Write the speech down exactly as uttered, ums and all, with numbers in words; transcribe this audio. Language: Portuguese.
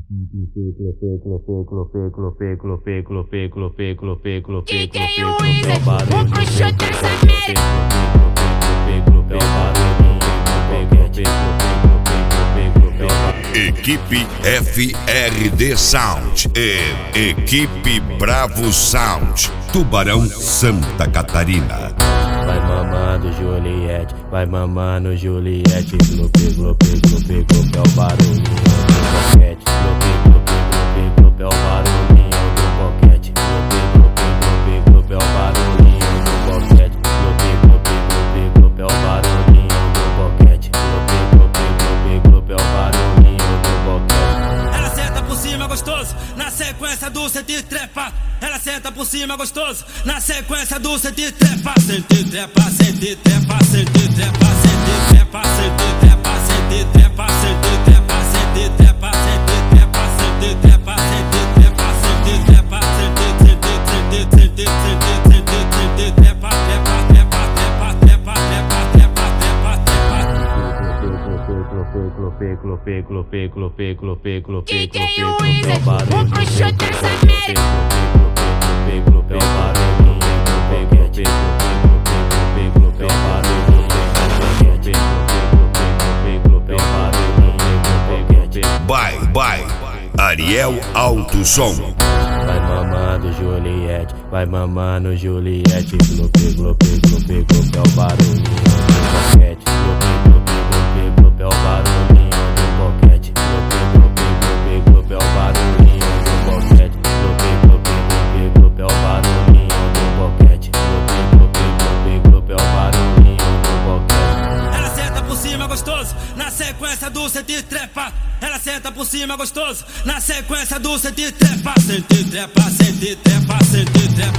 D J Weezy, o bruxo das Américas. Equipe F R D Sound e Equipe Bravo Sound, Tubarão, Santa Catarina. Vai mamando Juliette, vai mamando Juliette. Glope, glope, glope, glope, é o barulhinho do boquete. Glope, glope, glope, glope, é o barulhinho do boquete. Glope, glope, glope, glope, é o barulhinho do boquete. Glope, glope, glope, glope, é o barulhinho do boquete. Glope, glope, glope, glope, é o barulhinho do boquete. Ela senta por cima gostoso, na sequência do sente trepa. Ela senta por cima gostoso, na sequência do sente trepa. Sente trepa, sente trepa, sente trepa, sente trepa, sente trepa, sente trepa, sente trepa, sente trepa, sente trepa, sente trepa, sente trepa, sente trepa, sente sente sente sente sente sente trepa, trepa, trepa, trepa, trepa, trepa, trepa, trepa, trepa. D J Weezy, o bruxo das Américas. Vai, vai, Ariel Alto Som. Vai mamando Juliette, vai mamando Juliette. Glope, glope, glope, glope, é o barulhinho do boquete. Glope, glope, glope, glope, é o barulhinho do boquete. Glope, glope, glope, glope, é o barulhinho do boquete. Glope, glope, glope, glope, é o barulhinho do boquete. Glope, glope, glope, glope, é o barulhinho do boquete. Ela senta por cima gostoso, na sequência do sente trepa. Ela senta por cima gostoso, na sequência do sente trepa. Sente trepa, sente trepa, sente trepa.